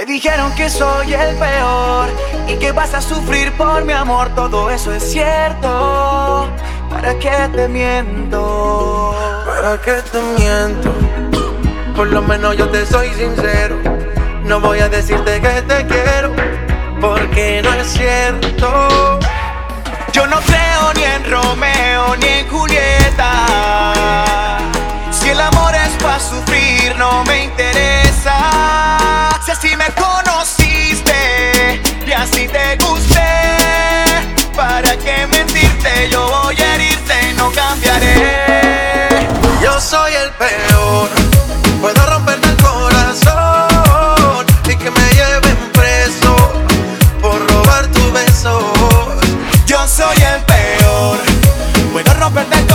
Te dijeron que soy el peor y que vas a sufrir por mi amor. Todo eso es cierto. ¿Para qué te miento? ¿Para qué te miento? Por lo menos yo te soy sincero. No voy a decirte que te quiero, porque no es cierto. Yo no creo ni en Romeo ni en Julieta. Si el amor es pa' sufrir, no me interesa. Si así me conociste y así te gusté, ¿para qué mentirte? Yo voy a herirte, no cambiaré. Yo soy el peor, puedo romperte el corazón y que me lleven preso por robar tus besos. Yo soy el peor, puedo romperte el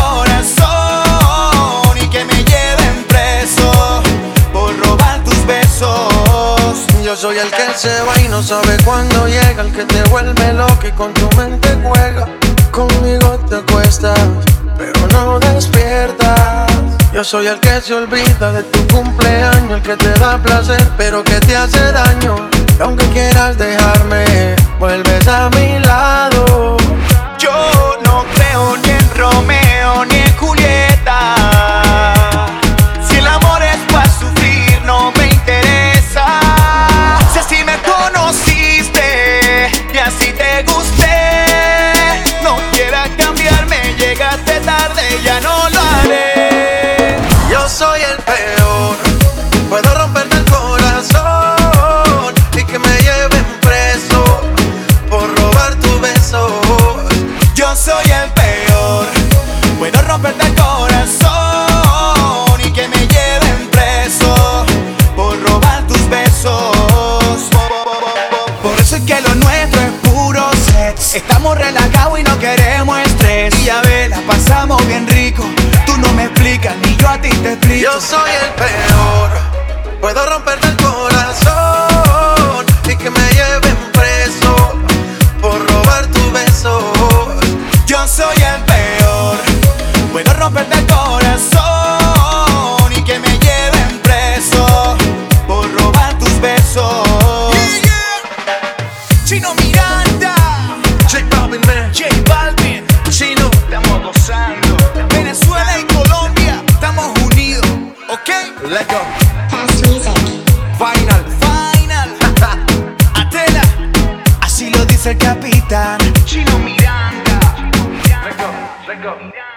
corazón y que me lleven preso por robar tus besos. Yo soy el que se va y no sabe cuándo llega, el que te vuelve loco y con tu mente juega. Conmigo te acuestas, pero no despiertas. Yo soy el que se olvida de tu cumpleaños, el que te da placer, pero que te hace daño. Y aunque quieras dejarme, vuelves a mi lado. Yo no creo ni en Romeo ni en Julieta. Si el amor es pa' sufrir, no me interesa. Si así me conociste y así te gusté, no quieras cambiarme, llegaste tarde, ya no lo haré. Yo soy el peor, puedo romperte el corazón y que me lleven preso por robar tus besos. Yo soy el peor, puedo romperte el corazón y que me lleven preso por robar tus besos. Por eso es que lo nuestro es puro sex. Estamos relajados y no queremos estrés. Y ya ves, la pasamos bien rico. Tú no me explicas ni yo a ti te explico. Yo soy el peor, puedo romperte el corazón y que me lleven preso por robar tus besos. Yo soy el peor, puedo romperte el corazón y que me lleven preso por robar tus besos. Chino Miranda, J Balvin, man. J Balvin, Chino, estamos gozando. Venezuela y Colombia, estamos unidos, ¿ok? let's go. Fast music. Final. Atela, así lo dice el capitán. Chino Miranda. Let's go.